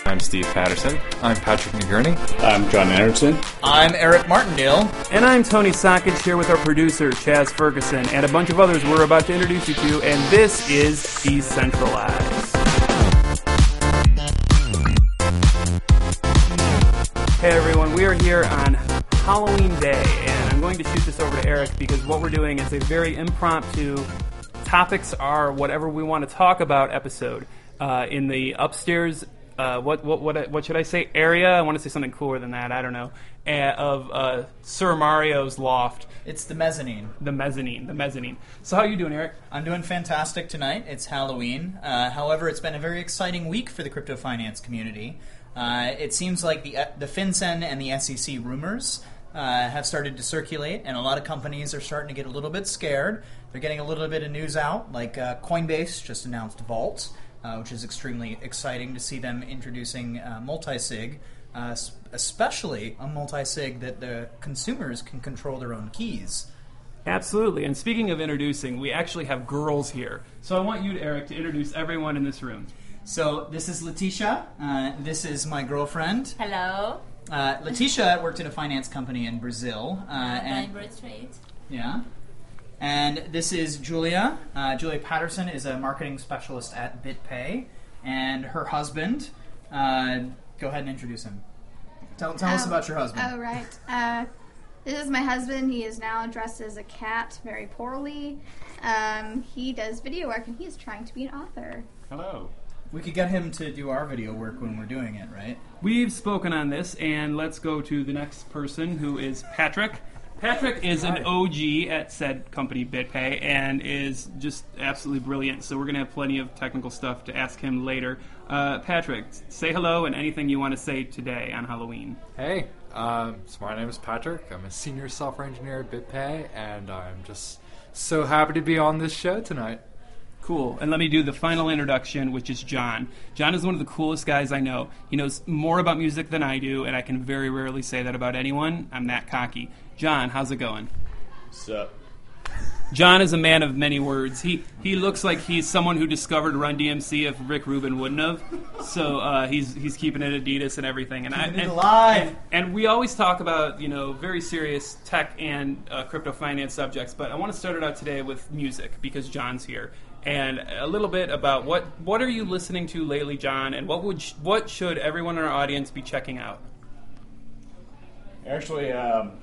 I'm Steve Patterson. I'm Patrick McGurney. I'm John Anderson. I'm Eric Martindale. And I'm Tony Sackage here with our producer, Chaz Ferguson, and a bunch of others we're about to introduce you to, and this is Decentralized. Hey everyone, we are here on Halloween Day, and I'm going to shoot this over to Eric because what we're doing is a very impromptu, topics are whatever we want to talk about episode. In the upstairs, what should I say? Area? I want to say something cooler than that. I don't know. Of Sir Mario's loft. It's the mezzanine. The mezzanine. So how are you doing, Eric? I'm doing fantastic tonight. It's Halloween. However, it's been a very exciting week for the crypto finance community. It seems like the FinCEN and the SEC rumors have started to circulate, and a lot of companies are starting to get a little bit scared. They're getting a little bit of news out, like Coinbase just announced Vault, which is extremely exciting to see them introducing multi-sig, especially a multi-sig that the consumers can control their own keys. Absolutely. And speaking of introducing, we actually have girls here. So I want you, Eric, to introduce everyone in this room. So this is Letitia. This is my girlfriend. Hello. Letitia worked in a finance company in Brazil. I'm straight. Yeah. And this is Julia. Julia Patterson is a marketing specialist at BitPay. And her husband, go ahead and introduce him. Tell us about your husband. Oh, right. This is my husband. He is now dressed as a cat very poorly. He does video work, and he's trying to be an author. Hello. We could get him to do our video work when we're doing it, right? We've spoken on this, and let's go to the next person, who is Patrick. Patrick is an OG at said company, BitPay, and is just absolutely brilliant. So we're going to have plenty of technical stuff to ask him later. Patrick, say hello and anything you want to say today on Halloween. Hey, so my name is Patrick. I'm a senior software engineer at BitPay, and I'm just so happy to be on this show tonight. Cool. And let me do the final introduction, which is John. John is one of the coolest guys I know. He knows more about music than I do, and I can very rarely say that about anyone. I'm that cocky. John, how's it going? What's up? John is a man of many words. He looks like he's someone who discovered Run DMC if Rick Rubin wouldn't have. So he's keeping it Adidas and everything. And keeping it alive. And we always talk about very serious tech and crypto finance subjects. But I want to start it out today with music because John's here. And a little bit about what are you listening to lately, John? And what should everyone in our audience be checking out? Actually,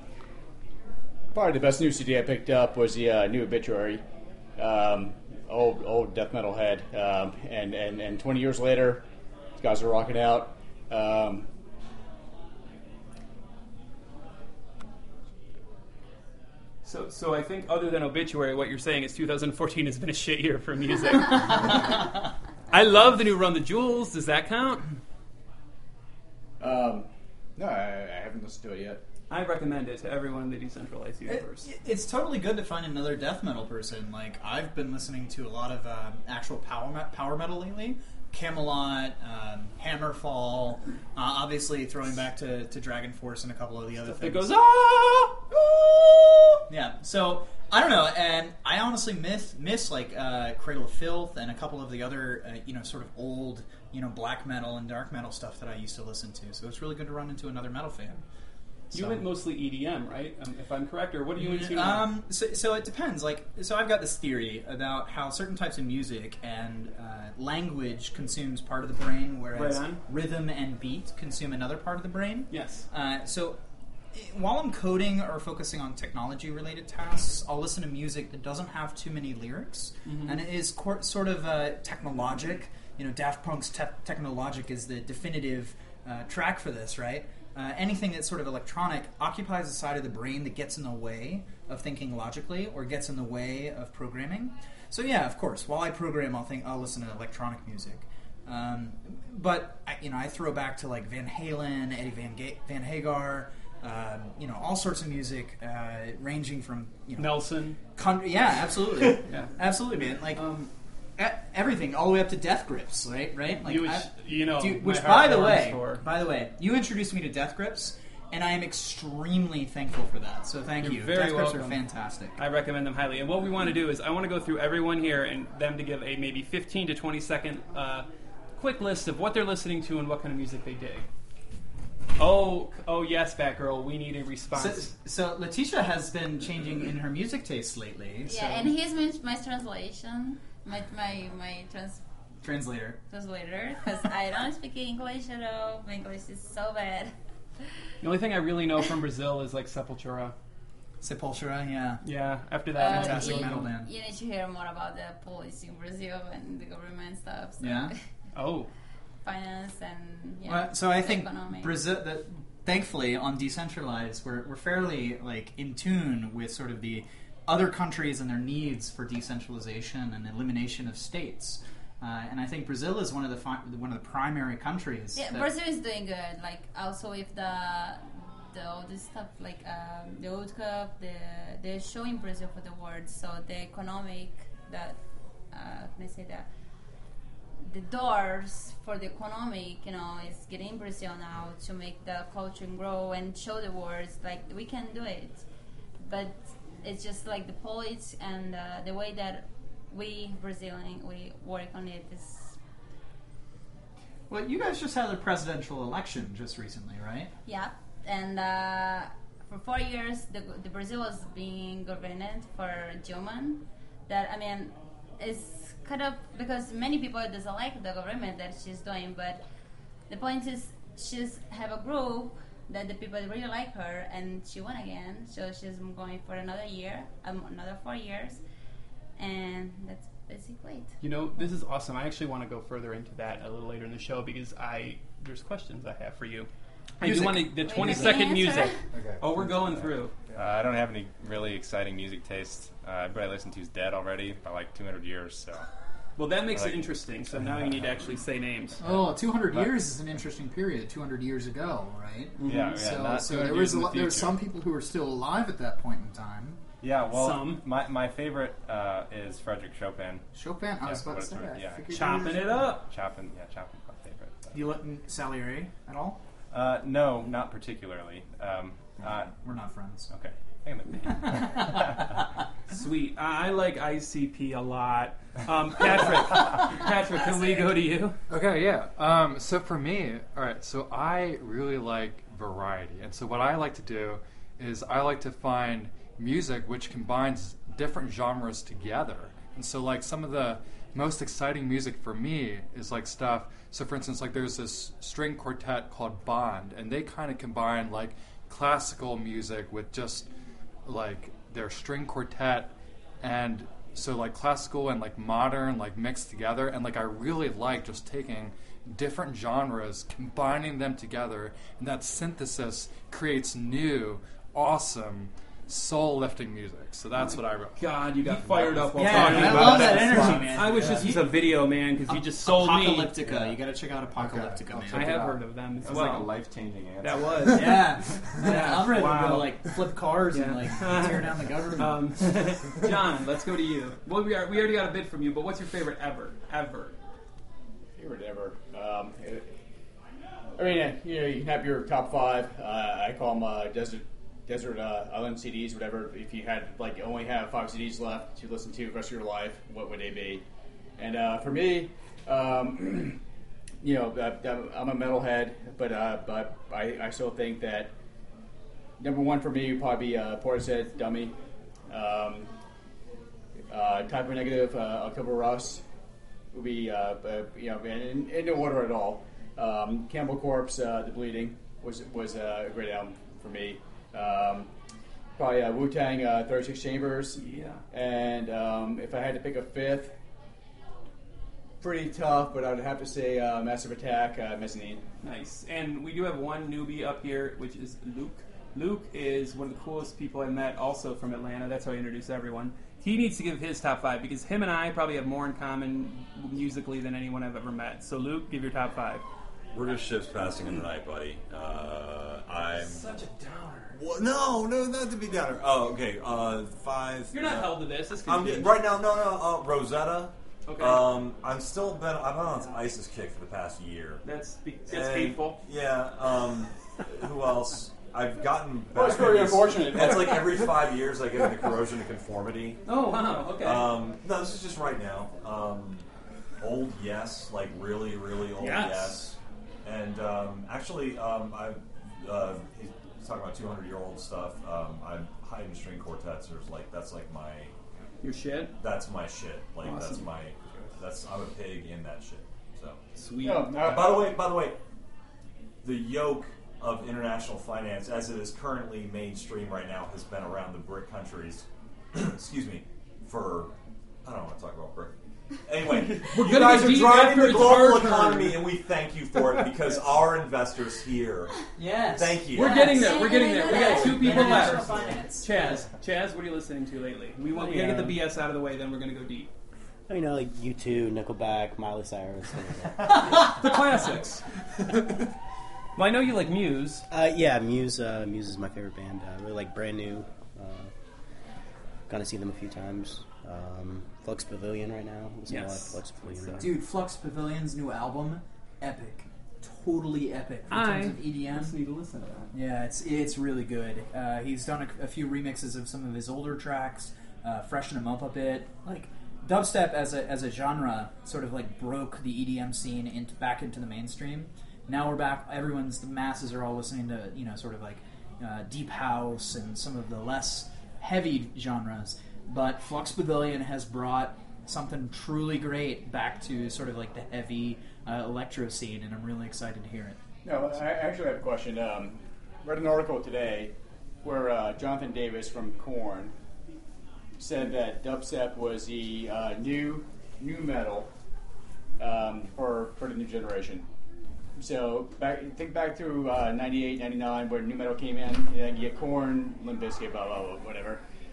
probably the best new CD I picked up was the new Obituary, old death metal head, and 20 years later, these guys are rocking out. So I think other than Obituary, what you're saying is 2014 has been a shit year for music. I love the new Run the Jewels. Does that count? No, I haven't listened to it yet. I recommend it to everyone in the decentralized universe. It's totally good to find another death metal person. Like, I've been listening to a lot of actual power metal lately. Camelot, Hammerfall, obviously throwing back to Dragon Force and a couple of the other things. It goes, ah! Yeah, so, I don't know, and I honestly miss like, Cradle of Filth and a couple of the other, sort of old, black metal and dark metal stuff that I used to listen to. So it's really good to run into another metal fan. You went mostly EDM, right? If I'm correct, or what are you into now? So it depends. So I've got this theory about how certain types of music and language consumes part of the brain, whereas rhythm and beat consume another part of the brain. Yes. So while I'm coding or focusing on technology-related tasks, I'll listen to music that doesn't have too many lyrics, and it is sort of technologic. Daft Punk's Technologic is the definitive track for this, right? Anything that's sort of electronic occupies a side of the brain that gets in the way of thinking logically or gets in the way of programming. So yeah, of course, while I program, I'll listen to electronic music. But I throw back to like Van Halen, Eddie Van Hagar, all sorts of music, ranging from Nelson. Yeah, absolutely, Yeah. Absolutely, man. Like. Everything, all the way up to Death Grips, right? Like, which by the way, you introduced me to Death Grips, and I am extremely thankful for that. So thank you. Very Death Grips welcome. are fantastic. I recommend them highly. And what we want to do is I want to go through everyone here and them to give a maybe 15 to 20 second quick list of what they're listening to and what kind of music they dig. Oh, yes, Batgirl, we need a response. So Letitia has been changing in her music tastes lately. Yeah, and here's my translation, my Translator. because I don't speak English at all. My English is so bad. The only thing I really know from Brazil is like Sepultura. Sepultura, yeah. Yeah, after that, Fantastic you, metal band. You need to hear more about the policy in Brazil and the government stuff. So Yeah. Oh, finance and So I think economy. Brazil. Thankfully, on Decentralized, we're fairly like in tune with sort of the other countries and their needs for decentralization and elimination of states. And I think Brazil is one of the primary countries. Yeah, that- Brazil is doing good. Like also with the all this stuff like the World Cup, they're showing Brazil for the world. So the economic can I say that the doors for the economic, is getting Brazil now to make the culture grow and show the world like we can do it. But it's just like the politics and the way that we Brazilian we work on it is. Well, you guys just had a presidential election just recently, right? Yeah, and for 4 years, the Brazil was being governed for Dilma. That is kind of because many people doesn't like the government that she's doing, but the point is she's have a group that the people really like her, and she won again. So she's going for another year, another 4 years, and that's basically it. This is awesome. I actually want to go further into that a little later in the show because there's questions I have for you. I do want the 20-second music. Okay. Oh, we're going through. I don't have any really exciting music taste. Everybody I listen to is dead already by like 200 years, so... Well, that makes Like- it interesting, so now you need to actually say names. Oh, 200 years is an interesting period. 200 years ago, right? Yeah, not So 200 there years was in the there were future. some people who were still alive at that point in time. Yeah, well, Some. my favorite is Frederick Chopin. Chopin, I was Yeah, about to say what it's- that. yeah. I figured Chopping you it were- up. Chopin's my favorite. Do you like Salieri at all? No, not particularly. We're not friends. Okay. Sweet. I like ICP a lot. Patrick, can we go to you? Okay, yeah. So for me, all right, so I really like variety. And so what I like to do is I like to find music which combines different genres together. And so like some of the most exciting music for me is like stuff, so for instance, like there's this string quartet called Bond, and they kind of combine like classical music with just like their string quartet, and so like classical and like modern like mixed together, and like I really like just taking different genres, combining them together, and that synthesis creates new awesome soul-lifting music. So that's what I wrote. God, you got fired up while Yeah, talking I about love that. that energy, man. I wish this was a video, man, because you just sold me. Apocalyptica. You got to check out Apocalyptica, Okay, man. I have heard of them as That was well. like a life-changing answer. That was. Yeah, I'm ready to Wow. go like flip cars and Yeah. like tear down the government. John, let's go to you. Well, we already got a bit from you, but what's your favorite ever? Favorite ever. You can have your top five. I call them desert island CDs, whatever. If you had only have 5 CDs left to listen to the rest of your life, what would they be? And for me, I'm a metalhead, but I still think that number one for me would probably be Portishead, Dummy, Type O Negative, October Rust would be in no order at all. Cannibal Corpse, The Bleeding was a great album for me. Probably Wu-Tang, 36 Chambers. Yeah. And if I had to pick a fifth, pretty tough, but I would have to say Massive Attack, Mezzanine. Nice. And we do have one newbie up here, which is Luke. Luke is one of the coolest people I met, also from Atlanta. That's how I introduce everyone. He needs to give his top 5 because him and I probably have more in common musically than anyone I've ever met. So, Luke, give your top 5. We're just ships passing in the night, buddy. I'm. Such a downer. Well, no, not to be downer. Oh, okay. 5. You're not held to this. This I'm could be. right now. No. Rosetta. Okay. I've been on an ISIS kick for the past year. That's And, hateful. Yeah. Who else? I've gotten. Well, it's back very at these- unfortunate. It's like every 5 years I get into corrosion and conformity. Oh, wow. Okay. No, this is just right now. old yes, like really, really old yes. And actually, he's talking about 200-year-old stuff. I'm Haydn string quartets. That's like my Your shit? That's my shit. Like Awesome. I'm a pig in that shit. So Sweet. By the way, the yoke of international finance, as it is currently mainstream right now, has been around the BRIC countries. excuse me, for I don't want to talk about BRIC. Anyway, you guys are driving the global economy, and we thank you for it because our investors here. Yes. Thank you. We're getting there. We got 2 people left. International finance. Chaz, what are you listening to lately? We gotta get the BS out of the way, then we're gonna go deep. You know, like U2, Nickelback, Miley Cyrus. The classics. Well, I know you like Muse. Yeah, Muse. Muse is my favorite band. I really like Brand New. Gonna see them a few times. Flux Pavilion right now. Listening to a lot of Flux Pavilion. Dude, Flux Pavilion's new album, epic. Totally epic in terms of EDM. I just need to listen to that. Yeah, it's really good. He's done a few remixes of some of his older tracks, freshened them up a bit. Like dubstep as a genre, sort of like broke the EDM scene back into the mainstream. Now we're back. The masses are all listening to sort of like deep house and some of the less heavy genres. But Flux Pavilion has brought something truly great back to sort of like the heavy electro scene, and I'm really excited to hear it. No, I actually have a question. Read an article today where Jonathan Davis from Korn said that dubstep was the new metal for the new generation. So think back through 98, 99, where new metal came in. You get Korn, Limp Bizkit, blah, blah, blah, whatever.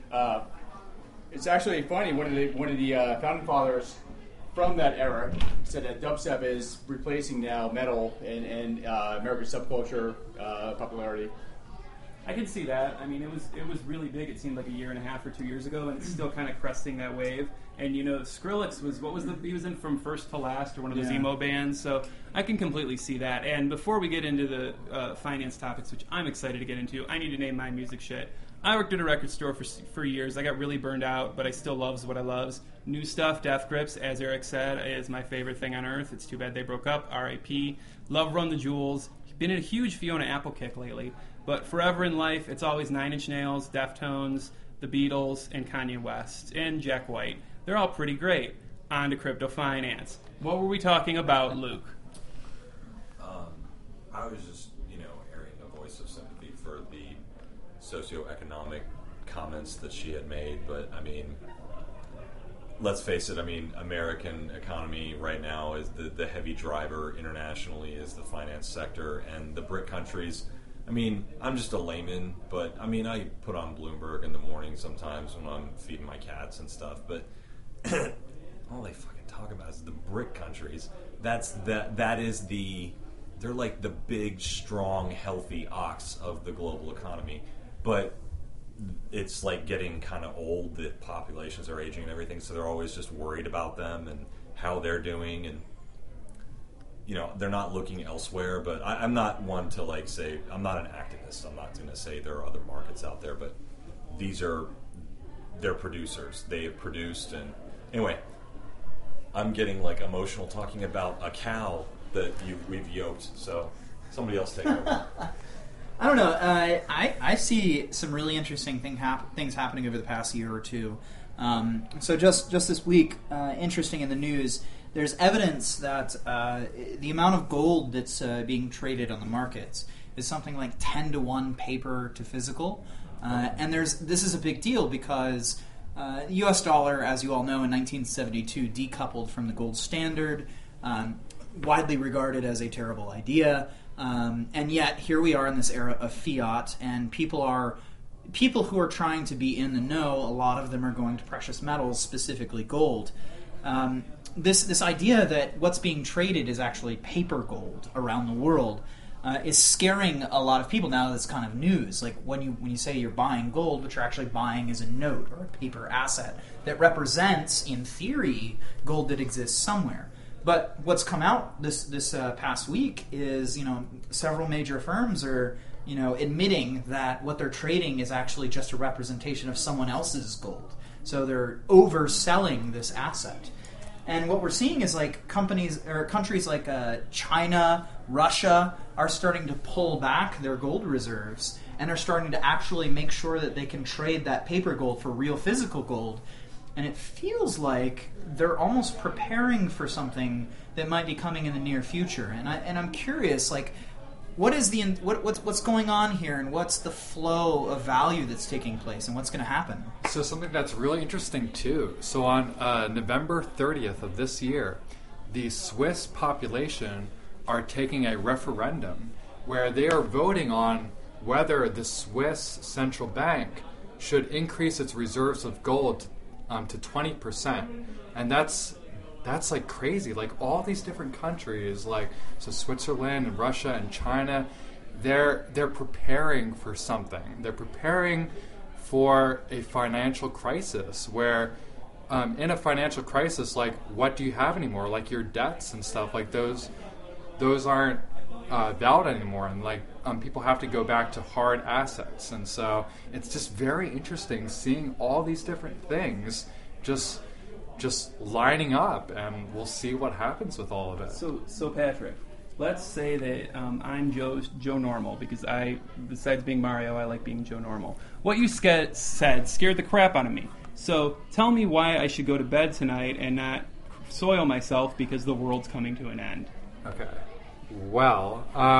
It's actually funny. One of the founding fathers from that era said that dubstep is replacing now metal and American subculture popularity. I can see that. I mean, it was really big. It seemed like a year and a half or 2 years ago, and it's still kind of cresting that wave. And Skrillex he was in From First to Last or one of those emo bands. So I can completely see that. And before we get into the finance topics, which I'm excited to get into, I need to name my music shit. I worked at a record store for years. I got really burned out, but I still loves what I loves. New stuff, Death Grips, as Eric said, is my favorite thing on earth. It's too bad they broke up. R.I.P. Love Run the Jewels. Been a huge Fiona Apple kick lately. But forever in life, it's always Nine Inch Nails, Deftones, The Beatles, and Kanye West, and Jack White. They're all pretty great. On to crypto finance. What were we talking about, Luke? I was just, airing a voice of sympathy for the socioeconomic comments that she had made. But, let's face it, American economy right now is the heavy driver internationally is the finance sector, and the BRIC countries. I'm just a layman, but I put on Bloomberg in the morning sometimes when I'm feeding my cats and stuff, but all they fucking talk about is the BRIC countries. They're like the big, strong, healthy ox of the global economy, but it's like getting kind of old that populations are aging and everything, so they're always just worried about them and how they're doing, and they're not looking elsewhere. But I'm not one to say, I'm not an activist. I'm not going to say there are other markets out there, but they're producers. They have produced, and anyway, I'm getting emotional talking about a cow that we've yoked. So somebody else take over. I don't know. I see some really interesting things happening over the past year or two. So just this week, interesting in the news, there's evidence that the amount of gold that's being traded on the markets is something like 10-to-1 paper to physical. And this is a big deal because the U.S. dollar, as you all know, in 1972 decoupled from the gold standard, widely regarded as a terrible idea. And yet here we are in this era of fiat, and people who are trying to be in the know, a lot of them are going to precious metals, specifically gold. This idea that what's being traded is actually paper gold around the world is scaring a lot of people now. That's kind of news. Like when you say you're buying gold, what you're actually buying is a note or a paper asset that represents, in theory, gold that exists somewhere. But what's come out this past week is, several major firms are, admitting that what they're trading is actually just a representation of someone else's gold. So they're overselling this asset. And what we're seeing is like companies or countries like China, Russia are starting to pull back their gold reserves and are starting to actually make sure that they can trade that paper gold for real physical gold. And it feels like they're almost preparing for something that might be coming in the near future. And I'm curious, like, what is what's going on here, and what's the flow of value that's taking place, and what's going to happen? So something that's really interesting too. So on November 30th of this year, the Swiss population are taking a referendum where they are voting on whether the Swiss central bank should increase its reserves of gold to 20%, and that's like crazy. Like all these different countries, like so Switzerland and Russia and China, they're preparing for something. They're preparing for a financial crisis where in a financial crisis, like what do you have anymore? Like your debts and stuff, like those aren't valid anymore, and like people have to go back to hard assets. And so it's just very interesting seeing all these different things just lining up, and we'll see what happens with all of it. So Patrick, let's say that I'm Joe Normal, because besides being Mario, I like being Joe Normal. What you said scared the crap out of me. So tell me why I should go to bed tonight and not soil myself because the world's coming to an end. Okay. Well,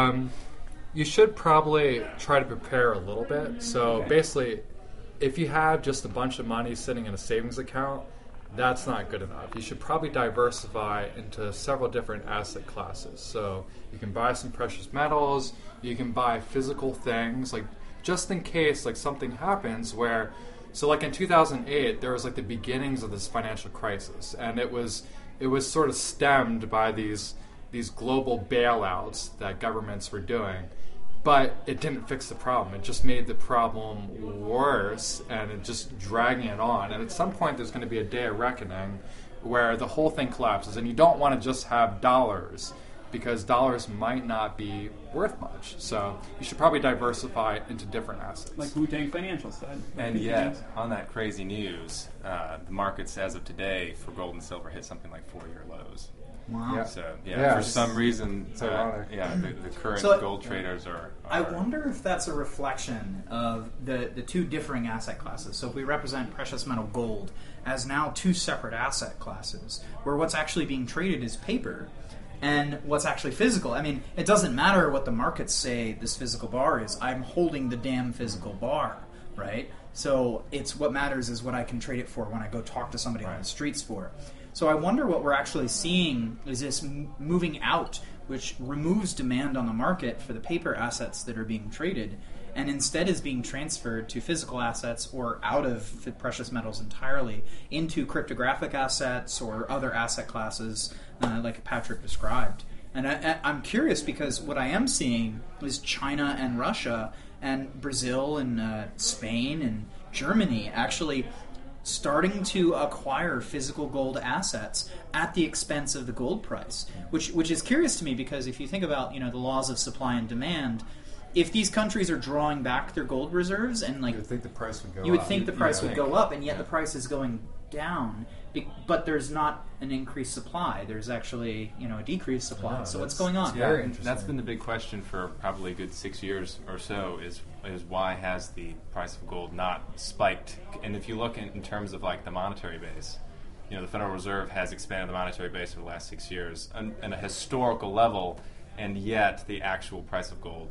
you should probably try to prepare a little bit. So basically, if you have just a bunch of money sitting in a savings account, that's not good enough. You should probably diversify into several different asset classes. So you can buy some precious metals, you can buy physical things, like just in case like something happens where, so like in 2008, there was like the beginnings of this financial crisis, and it was sort of stemmed by these global bailouts that governments were doing. But it didn't fix the problem. It just made the problem worse, and it just dragging it on. And at some point, there's going to be a day of reckoning where the whole thing collapses. And you don't want to just have dollars, because dollars might not be worth much. So you should probably diversify into different assets. Like Wu-Tang Financial said. And yet, on that crazy news, the markets as of today for gold and silver hit something like 4-year lows. Wow. Yeah. So Yeah. for some reason, It's ironic. the current So, gold traders are. I wonder if that's a reflection of the two differing asset classes. So if we represent precious metal gold as now two separate asset classes, where what's actually being traded is paper and what's actually physical. I mean, it doesn't matter what the markets say this physical bar is. I'm holding the damn physical bar, right? So it's what matters is what I can trade it for when I go talk to somebody on the streets for. So I wonder what we're actually seeing is this moving out, which removes demand on the market for the paper assets that are being traded, and instead is being transferred to physical assets or out of the precious metals entirely into cryptographic assets or other asset classes like Patrick described. And I'm curious because what I am seeing is China and Russia and Brazil and Spain and Germany actually starting to acquire physical gold assets at the expense of the gold price, which is curious to me because if you think about the laws of supply and demand, if these countries are drawing back their gold reserves and like You would think the price would go up. you would think the price Yeah. would go up, and yet the price is going down. But there's not an increased supply. There's actually a decreased supply. No, so what's that's- going on? Very Yeah, interesting. that's been the big question for probably a good 6 years or so is why has the price of gold not spiked? And if you look in terms of like the monetary base, the Federal Reserve has expanded the monetary base over the last 6 years on a historical level, and yet the actual price of gold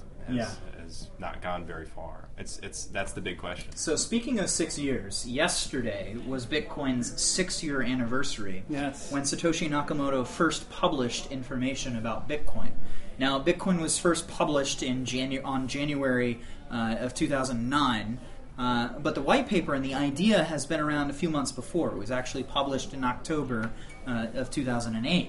has not gone very far. That's the big question. So speaking of 6 years, yesterday was Bitcoin's 6-year anniversary. Yes. When Satoshi Nakamoto first published information about Bitcoin. Now, Bitcoin was first published on January of 2009, but the white paper and the idea has been around a few months before. It was actually published in October of 2008.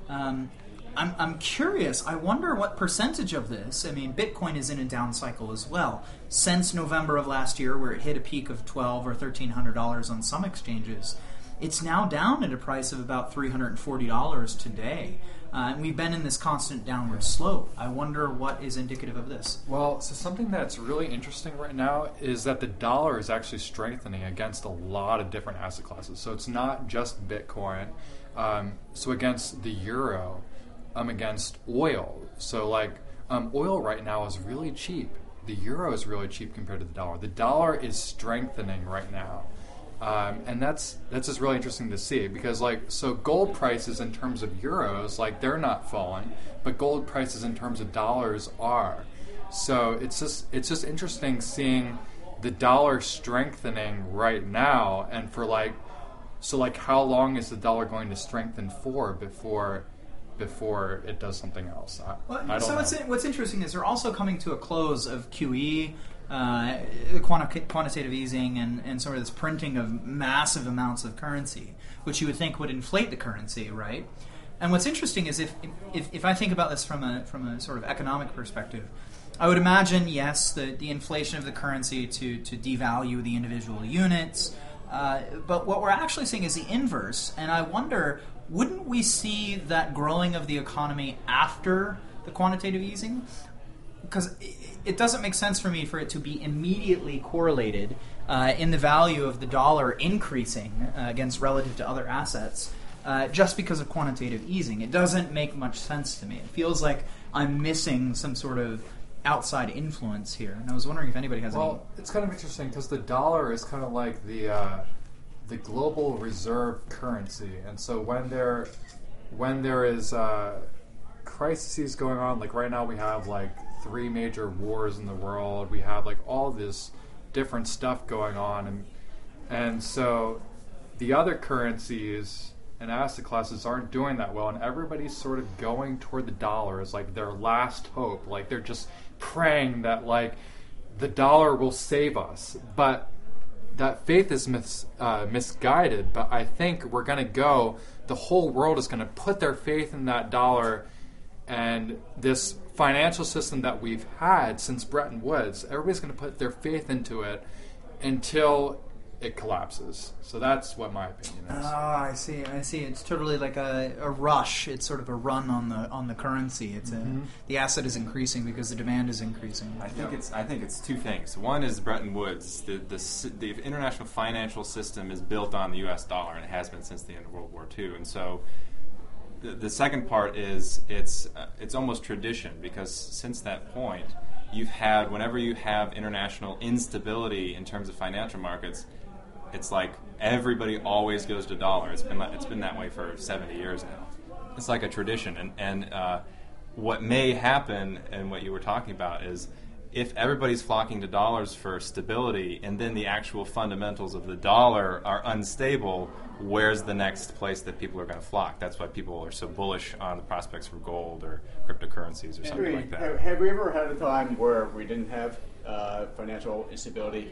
I'm curious. I wonder what percentage of this. I mean, Bitcoin is in a down cycle as well. Since November of last year, where it hit a peak of $1,200 or $1,300 on some exchanges, it's now down at a price of about $340 today. And we've been in this constant downward slope. I wonder what is indicative of this. Well, so something that's really interesting right now is that the dollar is actually strengthening against a lot of different asset classes. So it's not just Bitcoin. So against the euro, against oil. So like oil right now is really cheap. The euro is really cheap compared to the dollar. The dollar is strengthening right now. And that's just really interesting to see because so gold prices in terms of euros, they're not falling, but gold prices in terms of dollars are. So it's just interesting seeing the dollar strengthening right now, and for how long is the dollar going to strengthen for before it does something else? I don't know. What's interesting is they're also coming to a close of QE. Quantitative easing and sort of this printing of massive amounts of currency, which you would think would inflate the currency, right? And what's interesting is if I think about this from a sort of economic perspective, I would imagine, yes, the inflation of the currency to devalue the individual units, but what we're actually seeing is the inverse, and I wonder, wouldn't we see that growing of the economy after the quantitative easing? Because it doesn't make sense for me for it to be immediately correlated in the value of the dollar increasing against relative to other assets just because of quantitative easing. It doesn't make much sense to me. It feels like I'm missing some sort of outside influence here. And I was wondering if anybody has any... Well, it's kind of interesting because the dollar is kind of like the global reserve currency. And so when there is crises going on, like right now we have 3 major wars in the world. We have all this different stuff going on, and so the other currencies and asset classes aren't doing that well, and everybody's sort of going toward the dollar as their last hope. They're just praying that the dollar will save us, but that faith is misguided. But I think we're going to go. The whole world is going to put their faith in that dollar. And this financial system that we've had since Bretton Woods, everybody's going to put their faith into it until it collapses. So that's what my opinion is. I see. It's totally like a rush. It's sort of a run on the currency. It's the asset is increasing because the demand is increasing. I think it's two things. One is Bretton Woods. The international financial system is built on the U.S. dollar, and it has been since the end of World War II. And so the second part is it's almost tradition, because since that point you've had, whenever you have international instability in terms of financial markets, it's like everybody always goes to dollar. It's been that way for 70 years now. It's like a tradition, and what may happen, and what you were talking about, is if everybody's flocking to dollars for stability, and then the actual fundamentals of the dollar are unstable, where's the next place that people are going to flock? That's why people are so bullish on the prospects for gold or cryptocurrencies or something like that. Have we ever had a time where we didn't have financial instability?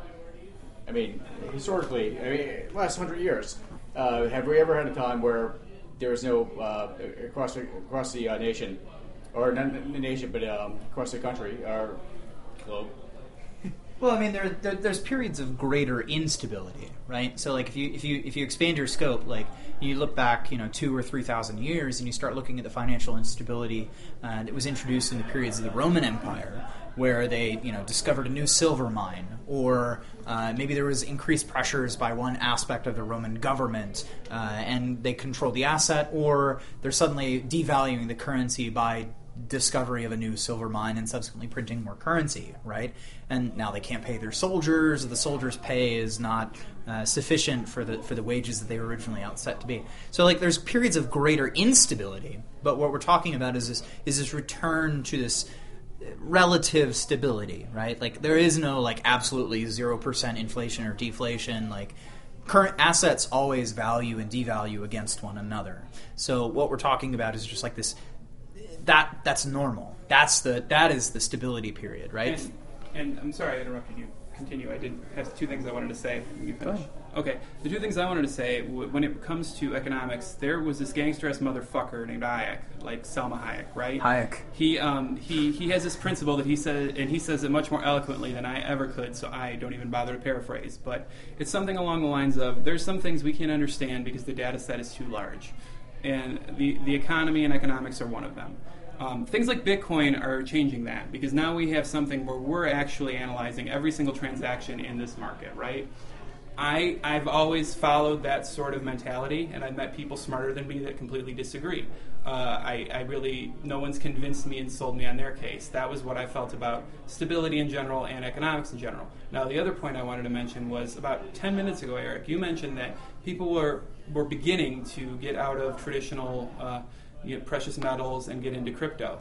I mean, historically, last 100 years, have we ever had a time where there was no across the nation, or not the nation, but across the country or globe? Well, I mean, there's periods of greater instability, right? So, if you expand your scope, you look back, 2,000 or 3,000 years, and you start looking at the financial instability that was introduced in the periods of the Roman Empire, where they, discovered a new silver mine, or maybe there was increased pressures by one aspect of the Roman government, and they control the asset, or they're suddenly devaluing the currency by discovery of a new silver mine and subsequently printing more currency, right? And now they can't pay their soldiers, or the soldiers' pay is not sufficient for the wages that they were originally outset to be. So, there's periods of greater instability, but what we're talking about is this return to this relative stability, right? There is no absolutely 0% inflation or deflation. Current assets always value and devalue against one another. So what we're talking about is just this. That's normal. That is the stability period, right? And I'm sorry I interrupted you. Continue. I did have two things I wanted to say. You finish. Okay. The two things I wanted to say, when it comes to economics, there was this gangster-ass motherfucker named Hayek, like Selma Hayek, right? Hayek. He has this principle that he said, and he says it much more eloquently than I ever could, so I don't even bother to paraphrase. But it's something along the lines of, there's some things we can't understand because the data set is too large. And the economy and economics are one of them. Things like Bitcoin are changing that, because now we have something where we're actually analyzing every single transaction in this market, right? I've always followed that sort of mentality, and I've met people smarter than me that completely disagree. I really, no one's convinced me and sold me on their case. That was what I felt about stability in general and economics in general. Now, the other point I wanted to mention was about 10 minutes ago, Eric, you mentioned that people were beginning to get out of traditional precious metals and get into crypto.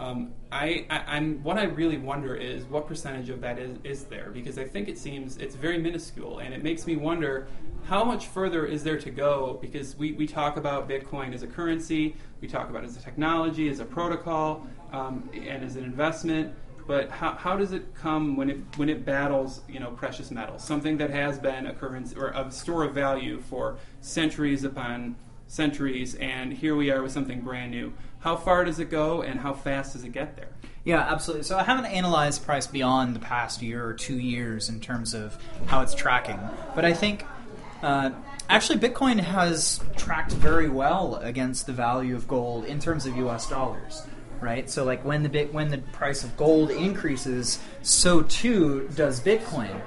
What I really wonder is what percentage of that is there, because I think it's very minuscule, and it makes me wonder how much further is there to go, because we talk about Bitcoin as a currency, we talk about it as a technology, as a protocol, and as an investment, but how does it come when it battles precious metals, something that has been a currency or a store of value for centuries upon centuries, and here we are with something brand new. How far does it go, and how fast does it get there? Yeah, absolutely. So I haven't analyzed price beyond the past year or 2 years in terms of how it's tracking. But I think actually Bitcoin has tracked very well against the value of gold in terms of US dollars, right? So like when the price of gold increases, so too does Bitcoin.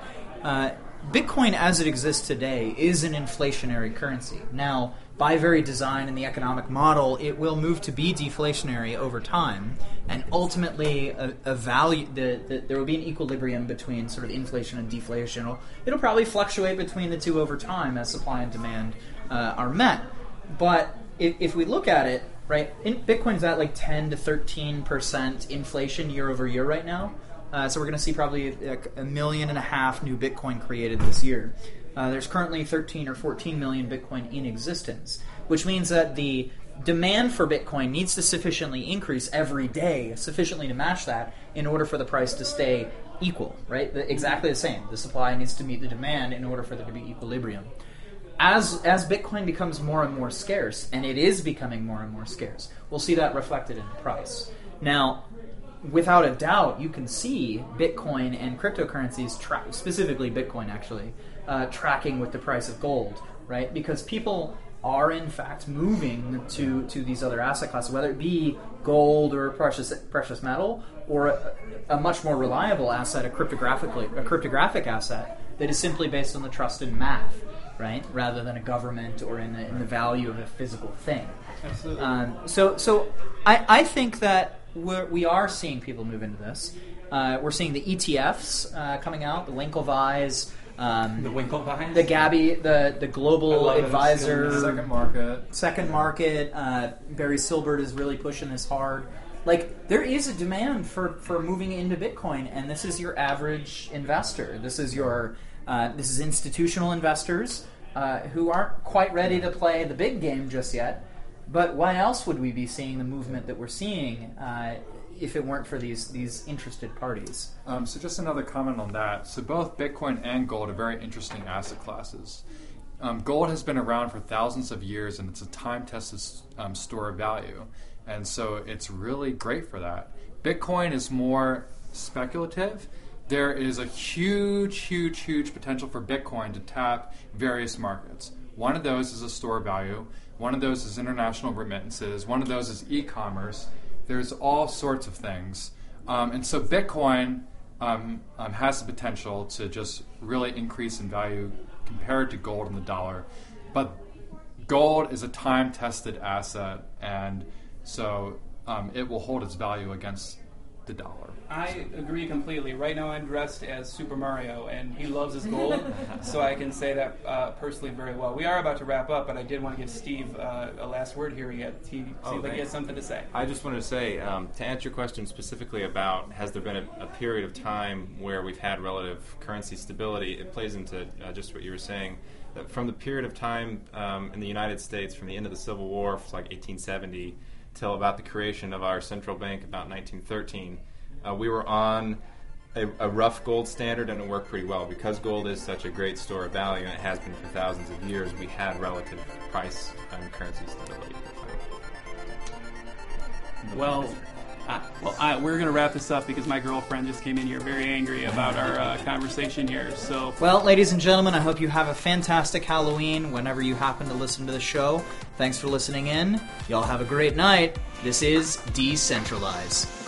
Bitcoin as it exists today is an inflationary currency. Now, by very design in the economic model, it will move to be deflationary over time, and ultimately a value there will be an equilibrium between sort of inflation and deflation. It'll probably fluctuate between the two over time as supply and demand are met. But if we look at it, right, Bitcoin's at like 10 to 13% inflation year over year right now. So we're going to see probably 1.5 million new Bitcoin created this year. There's currently 13 or 14 million Bitcoin in existence, which means that the demand for Bitcoin needs to sufficiently increase every day, sufficiently to match that, in order for the price to stay equal, right? Exactly the same. The supply needs to meet the demand in order for there to be equilibrium. As Bitcoin becomes more and more scarce, and it is becoming more and more scarce, we'll see that reflected in the price. Now, without a doubt, you can see Bitcoin and cryptocurrencies, specifically Bitcoin actually, tracking with the price of gold, right? Because people are in fact moving to these other asset classes, whether it be gold or a precious metal, or a much more reliable asset, a cryptographic asset that is simply based on the trust in math, right, rather than a government or in the value of a physical thing. Absolutely. So I think that we are seeing people move into this. We're seeing the ETFs coming out, the Winklevi's, the Gabi, the Global Advisor, Second Market. Barry Silbert is really pushing this hard. Like, there is a demand for moving into Bitcoin, and this is your average investor. This is institutional investors who aren't quite ready to play the big game just yet. But why else would we be seeing the movement that we're seeing if it weren't for these interested parties? So just another comment on that. So both Bitcoin and gold are very interesting asset classes. Gold has been around for thousands of years, and it's a time-tested store of value. And so it's really great for that. Bitcoin is more speculative. There is a huge potential for Bitcoin to tap various markets. One of those is a store of value. One of those is international remittances. One of those is e-commerce. There's all sorts of things. And so Bitcoin has the potential to just really increase in value compared to gold and the dollar. But gold is a time-tested asset, and so it will hold its value against the dollar. I agree completely. Right now I'm dressed as Super Mario, and he loves his gold, so I can say that personally very well. We are about to wrap up, but I did want to give Steve a last word here. He has something to say. I just wanted to say, to answer your question specifically about has there been a period of time where we've had relative currency stability, it plays into just what you were saying. That from the period of time in the United States, from the end of the Civil War, like 1870, till about the creation of our central bank about 1913, we were on a rough gold standard, and it worked pretty well. Because gold is such a great store of value, and it has been for thousands of years, we had relative price and currency stability. We're going to wrap this up because my girlfriend just came in here very angry about our conversation here. So, well, ladies and gentlemen, I hope you have a fantastic Halloween whenever you happen to listen to the show. Thanks for listening in. Y'all have a great night. This is Decentralize.